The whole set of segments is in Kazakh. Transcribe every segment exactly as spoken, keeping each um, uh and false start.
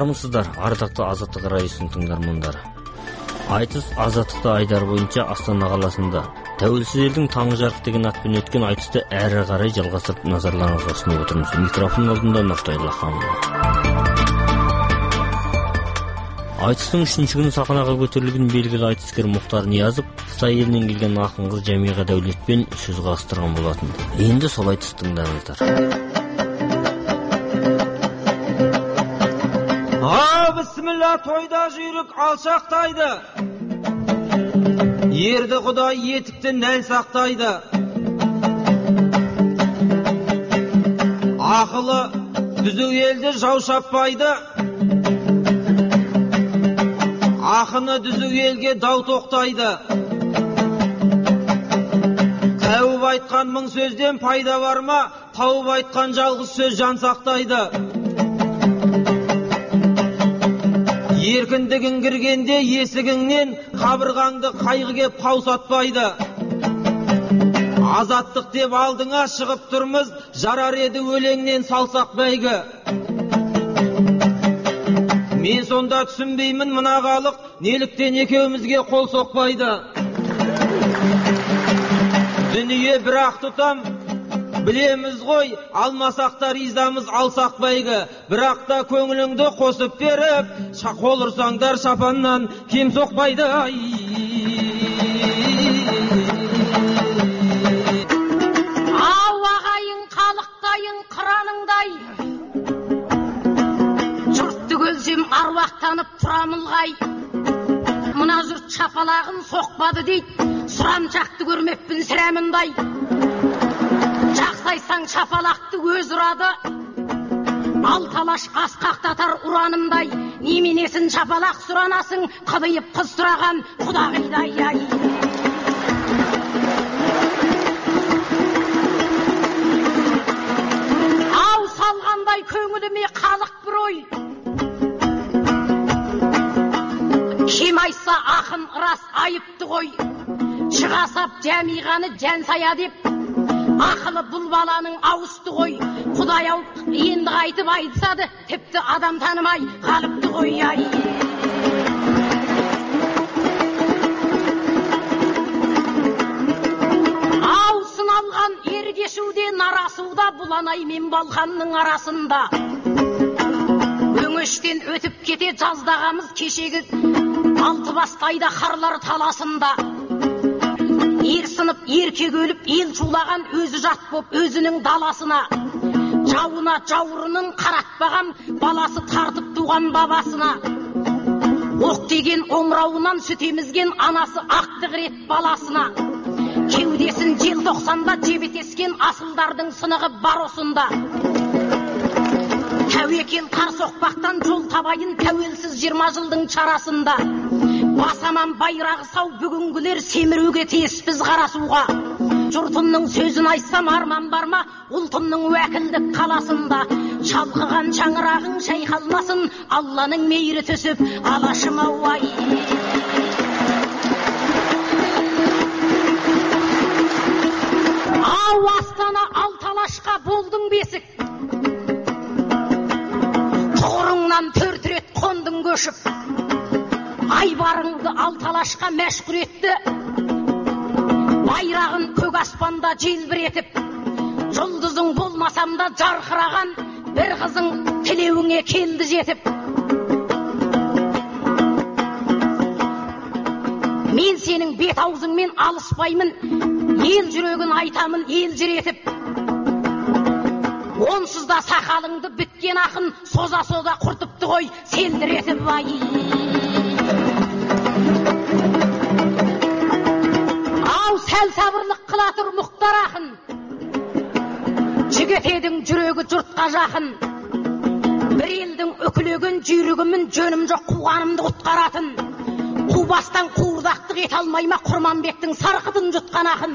Армысыздар, ардақты Азаттық радиосының тыңдармандары. Айтыс Азаттықты айдар бойынша Астана қаласында тәуелсіз елдің таңы жарық деген атпен өткен айтысты әрі қарай жалғастырып назарларыңызға ұсынып отырмыз. Микрофон алдында Нұртай Лаханова. Айтыстың үшінші күні сахнаға көтерілген белгілі айтыскер Мұхтар Ниязов Қытай елінен келген ақын қыз Жәмиға Дәулетпен сөз қастырған болатын. Енді сол айтыс тыңдаңыздар. А, бісміллә, тойда жүйрік алшақтайды. Ерді Құдай етікті нән сақтайды. Ақылы түзу елді жау шаппайды. Ақыны түзу елге дау тоқтайды. Тәуіп айтқан мың сөзден пайда бар ма? Тауып айтқан жалғыз сөз жан сақтайды. Еркіндігің кіргенде есігіңнен қабырғаңды қайғы кеп қаусатпайды. Азаттық деп алдыңа шығып тұрмыз, жарар еді өлеңнен салсақ бәйгі. Мен сонда түсінбеймін мына халық неліктен екеумізге қол соқпайды. Дүние бір-ақ тұтам, білеміз ғой, алмасақ та ризамыз, алсақ бәйгі. Бірақ та көңіліңді қосып беріп, қол ұрсаңдар шапаннан кем соқпайды. Ау ағайын, қалықтайын, қыраныңдай. Жұртты көлсем аруақтанып тұрамылғай. Мына жұрт шапалағын соқпады дейді, сұрамшақты көрмеппін сірәміндай. Жақсайсаң шапалақты өз ұрады, алталаш асқақтатар ұранымдай. Неменесін шапалақ сұранасың, қыдайып қыз сұраған құдағидай. Ау салғандай көңіліме қалық бір ой. Кем айтса ақын рас айыпты ғой. Шығасап Жәмиғаны жән сая деп, ақылы бұл баланың ауысты ғой. Құдай ау енді қайтып айтсады, тіпті адам танымай қалыпты ғой. Ау сыналған ергешуде нарасуда, бұланай мен балқанның арасында. Өңештен өтіп кете жаздағамыз кешегі алты бастайда қарлар таласында. Ер сынып еркек өліп ел шулаған өзі жат боп өзінің даласына. Жауына жаурынын қаратпаған баласы тартып туған бабасына. Оқ деген омырауынан сүт емізген анасы ақтық рет баласына. Кеудесін жел тоқсанда жебетескен асылдардың сынығы бар осында. Тәуекел қар соқпақтан жол табайын тәуелсіз жиырма жылдың чарасында. Басаман байрағы сау бүгінгілер семіруге тиіспіз қарасуға. Жұртымның сөзін айтсам арман бар ма, ұлтымның уәкілдік қаласында. Шалқыған шаңырағың шайқалмасын, Алланың мейірі түсіп алашым ауай. Ау Астана алталашқа болдың бесік. Тұғырыңнан төрт рет қондың көшіп. Айбарыңды алталашқа мәшқұр етті. Байрағын көк аспанда желбіретіп. Жұлдызың болмасамда жарқыраған бір қызың тілеуіңе келді жетіп. Мен сенің бет аузыңмен алыспаймын, ел жүрегін айтамын ел жүретіп. Онсыз да сақалыңды біткен ақын соза-соза құртыпты ғой селдіретіп. Ау сәл сабырлық қыла тұр Мұхтар ақын. Жігітедің жүрегі жұртқа жақын. Бір елдің өкілеген жүйрігімін жөнім жоқ қуғанымды құтқаратын. Қубастан қуырдақтық ет алмайма Құрманбектің сарқытын жұтқан ақын.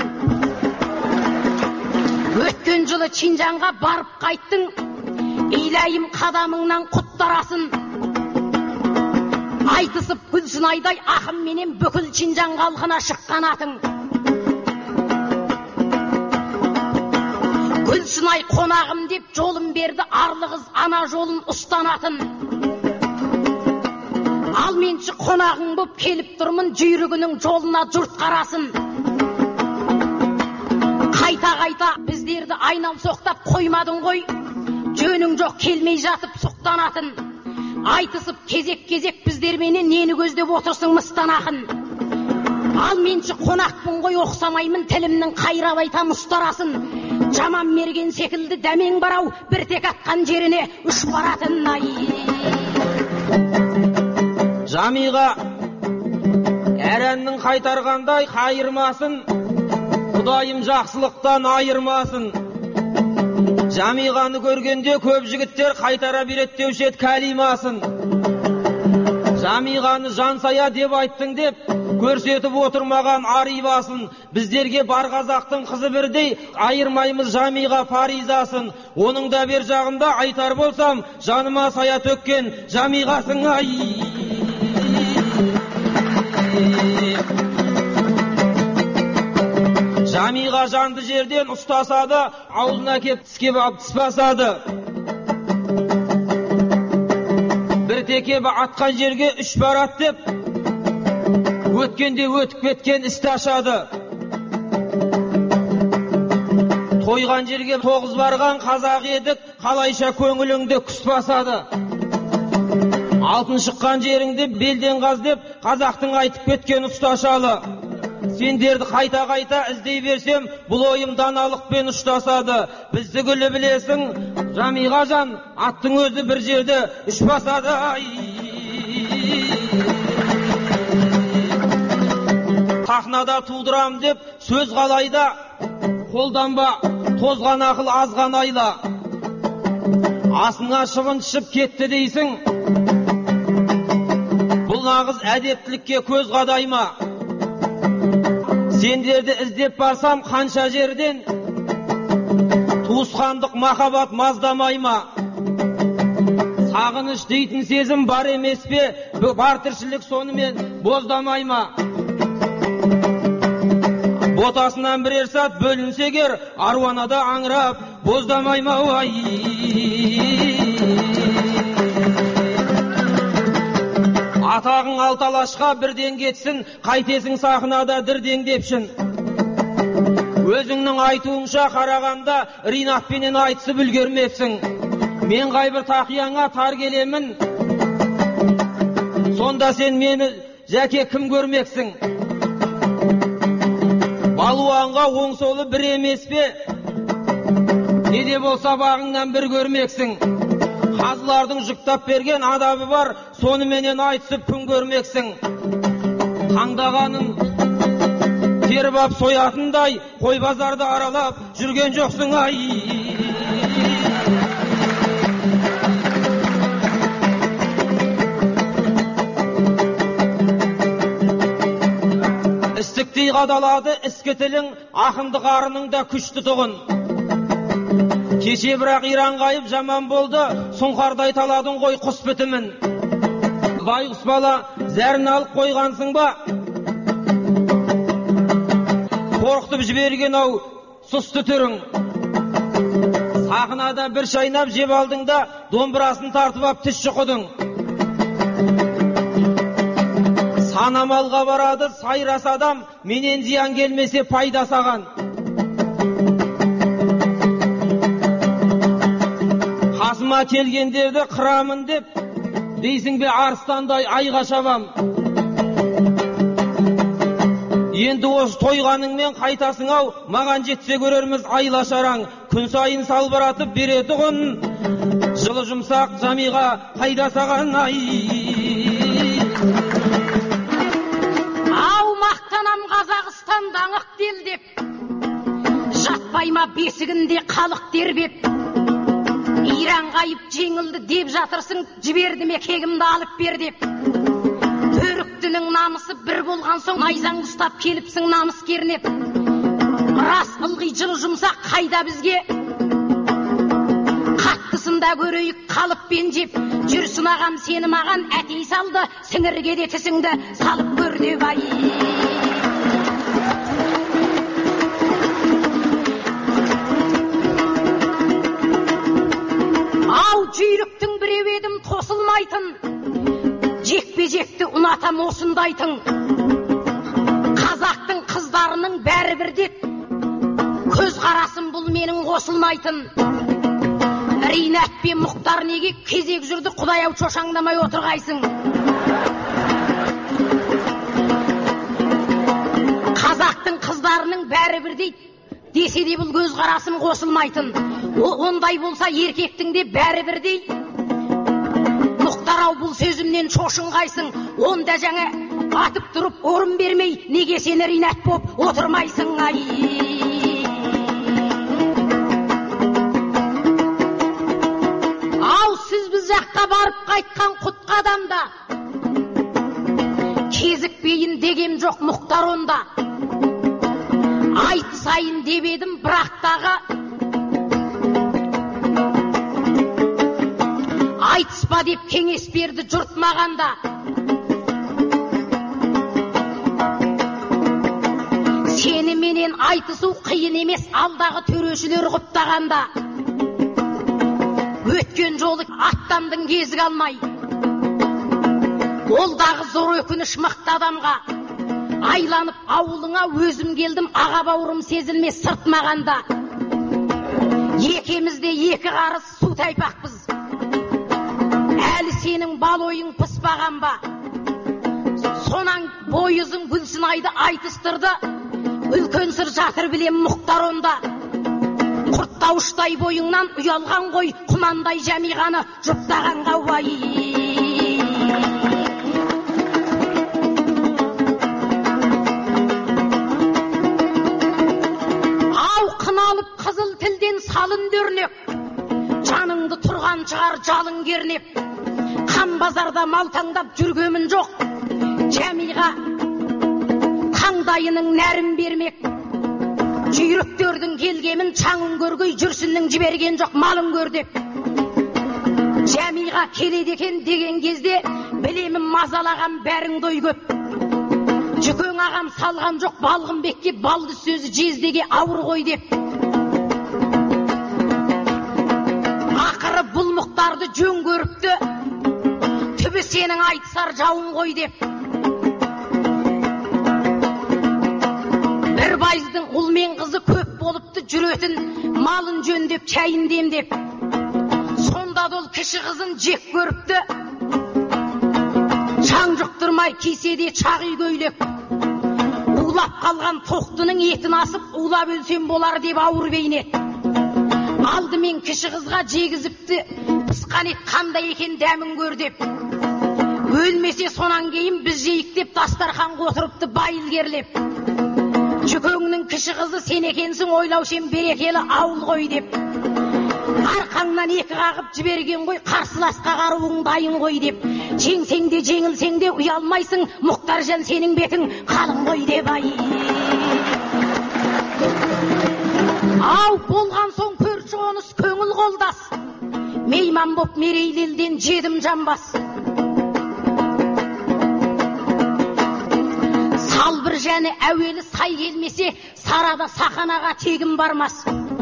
Өткен жылы Чинжанға барып қайттың, илайым қадамыңнан құттарасын. Айтысып Гүлсінайдай ақым менен бүкіл Чинжан халқына шыққан атың. Гүлсінай қонағым деп жолым берді, арлы қыз ана жолын ұстанатын. Ал менші қонағың боп келіп тұрмын, жүйрігінің жолына жұрт қарасын. Қайта-қайта біздерді айнал соқтап қоймадың ғой, жөнің жоқ келмей жатып сұқтанатын. Айтысып кезек-кезек біздерменен нені көздеп отырсың мыстан ақын. Ал менші қонақпын ғой, оқсамаймын, тілімнің қайрап айтам ұстарасын. Жаман мерген секілді дәмең барау, бір тек атқан жеріне үш баратын. Ай, Жамиға әр әннің қайтарғандай қайырмасын, Құдайым жақсылықтан айырмасын. Жамиғаны көргенде көп жігіттер қайтара береді деуші еді кәлимасын. Жамиғаны жансая деп айттың деп көрсетіп отырмаған арибасын. Біздерге бар қазақтың қызы бірдей, айырмаймыз Жамиға фаризасын. Оның да бер жағында айтар болсам, жаныма сая төккен Жамиғасың. Ай, Жамиға жанды жерден ұстасады, аузына кеп тіскеп алып тіс басады. Бір текебі атқан жерге үш барат деп, өткенде өтіп кеткен істі ашады. Тойған жерге тоғыз барған қазақ едік, қалайша көңіліңді күс басады. Алтын шыққан жеріңді белден қаз деп, қазақтың айтып кеткен ұсташалы. Сендерді қайта-қайта іздей берсем, бұл ойым даналықпен ұштасады. Бізді гүлі білесің, Жамиға жан, аттың өзі бір жерді үш басады. Сахнада тудырам деп сөз қалайда, қолданба тозған ақыл азған айла. Асыңа шыбын шып кетті дейсің, бұл нағыз әдептілікке көз қадайма. Сендерді іздеп барсам қанша жерден, туысқандық махаббат маздамайма. Сағыныш дейтін сезім бар емес пе, бар тіршілік сонымен боздамайма. Ботасынан бірер сат бөлінсегер, аруанада аңырап боздамайма. Ай, атағың алталашқа бірден кетсін, қайтесің сахнада дірден депшін. Өзіңнің айтуыңша қарағанда ринатпенен айтысып үлгермепсің. Мен қайбір тақияңа тар келемін, сонда сен мені жәке кім көрмексің? Балуанға оң солы бір емес пе, не де болса бағыңнан бір көрмексің. Қазылардың жүктап берген адабы бар, соныменен айтысып күн көрмексің. Таңдағанын теріп ап соятындай, қой базарды аралап жүрген жоқсың. Ай, істіктей қадалады іскі тілің, ақынды қарының да күшті тұғын. Кеше бірақ Иран қайып жаман болды, сұңқардай таладың ғой құс бітімін. Байғұс бала зәрін алып қойғансың ба? Қорқытып жіберген ау сұсты түрің. Сахнада бір шайнап жеп алдың да, домбырасын тартып ап тіс шұқыдың. Санамалға барады сайрас адам, менен зиян келмесе пайда саған. Қасыма келгендерді қырамын деп, дейсің бе арыстандай айға шабам. Енді осы тойғаныңмен қайтасың ау, маған жетсе көрерміз айла шараң. Күн сайын салбыратып береді ғын, жылы жұмсақ Жамиға қайда саған. Ай, ау мақтанам Қазақстанда аңық дел деп, жатпайма бесігінде қалық дербеп. Иран қайып жеңілді деп жатырсың, жіберді ме кегімді алып бер деп. Төріктінің намысы бір болған соң, найзаң ұстап келіпсің намыс кернеп. Рас ылғи жылы жұмсақ қайда бізге, қаттысында көрейік қалыппен жеп. Жүрсін ағам сені маған әтей салды, сіңірге де тісіңді салып көр деп. Ай, ау жүйріктің біреу едім тосылмайтын, жекпе-жекті айтсам осындайтын, қазақтың қыздарының бәрі бірдей, көз қарасым бұл менің қосылмайтын. Ринат пен Мұхтар неге кезек жүрді, Құдай-ау шошаңдамай отырғайсың. Қазақтың қыздарының бәрі бірдей десе де бұл көз қарасым қосылмайтын. Ондай болса еркектің де бәрі бірдей. Мұхтар-ау бұл сөзімнен шошынғайсың. Онда жаңа атып тұрып орын бермей, неге сені Ринат боп отырмайсың? Ай! Ау, сіз біз жаққа барып қайтқан құтқа адамда кезікпейін дегем жоқ Мұхтар онда. Айтысайын деп едім, бірақ тағы айтыспа деп кеңес берді жұрт мағанда. Сені менен айтысу қиын емес, алдағы төрешілер құптағанда. Өткен жолы аттандың кезік алмай, олдағы зор өкініш мықты адамға. Айланып ауылыңа өзім келдім, аға бауырым сезілмес сырт мағанда. Екемізде екі қарыс су тайпақпыз, әлі сенің бал ойың пыспаған ба? Сонан бойызың Гүлсінайды айтыстырды, үлкен сыр жатыр білем Мұхтар онда. Құрттауыштай бойыңнан ұялған ғой, құнандай Жәмиғаны жұптаған қауай. Қыналып қызыл тілден салын дөрнек, жаныңды тұрған шығар жалын кернеп. Қан базарда малтаңдап жүргемін жоқ, Жәмиға таңдайының нәрін бермек. Жүйріктердің келгемін чаңын көргей, жүрсіннің жіберген жоқ малын көр деп. Жәмиға келеді екен деген кезде білемін мазалаған бәріңді ой көп. Жүкең ағам салған жоқ Балғынбекке, балды сөзі жездеге ауыр ғой деп. Ақыры бұл Мұхтарды жөн көріпті, түбі сенің айтысар жауын ғой деп. Бір байыздың ұл мен қызы көп болыпты, жүретін малын жөндеп, чайын демдеп. Сонда дол кіші қызын жек көріпті, шаң жұқтырмай киседе чағы көйлек. Улап қалған тоқтының етін асып, улап өлсем болар деп ауыр бейнет. Алдымен кіші қызға жегізіпті, пысқан ет қандай екен дәмін көр деп. Өлмесе сонан кейін біз жейік деп дастарханға отырыпты байыл керлеп. Жүкеңнің кіші қызы сен екенсің, ойлаушен берекелі ауыл ғой деп. Арқаңнан екі қағып жіберген ғой, қарсыласқа қаруың дайын ғой деп. Жеңсең де жеңілсең де ұялмайсың, Мұхтаржан сенің бетің қалың ғой деп. Ай! Ау, болған соң көрші қоныс көңіл қолдас, мейман боп мерейлелден жедім жамбас. Сал бір және әуелі сай келмесе, сарада сақанаға тегім бармас.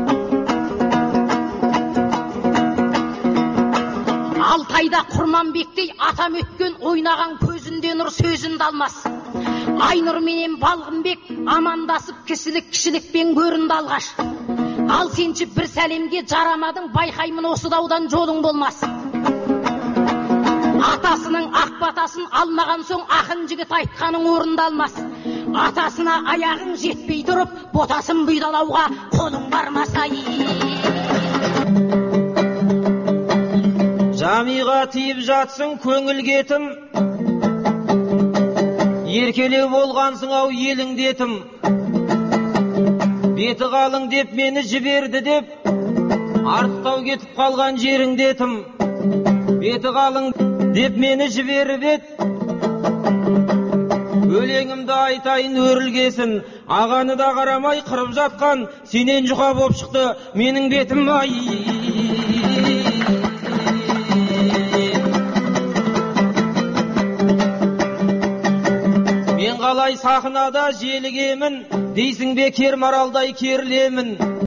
Алтайда Құрманбектей атам өткен, ойнаған көзінде нұр сөзінде алмас. Айнұр менен Балғынбек амандасып, кісілік кішілікпен көрінді алғаш. Ал сенші бір сәлемге жарамадың, байқаймын осы даудан жолың болмас. Атасының ақ батасын алмаған соң, ақын жігіт айтқаның орындалмас. Атасына аяғың жетпей тұрып, ботасын бұйдалауға қолың бармас. Ай! Жәмиға тиіп жатсың көңіл кетім, еркелеу болғансың ау еліңдетім. Беті қалың деп мені жіберді деп, артықтау кетіп қалған жеріңдетім. Беті қалың деп мені жіберіп ет, өлеңімді айтайын өрілгесін. Ағаны да қарамай қырып жатқан, сенен жұқа боп шықты менің бетім. Ай! Қалай сахнада желігемін, дейсің бе кер маралдай керілемін.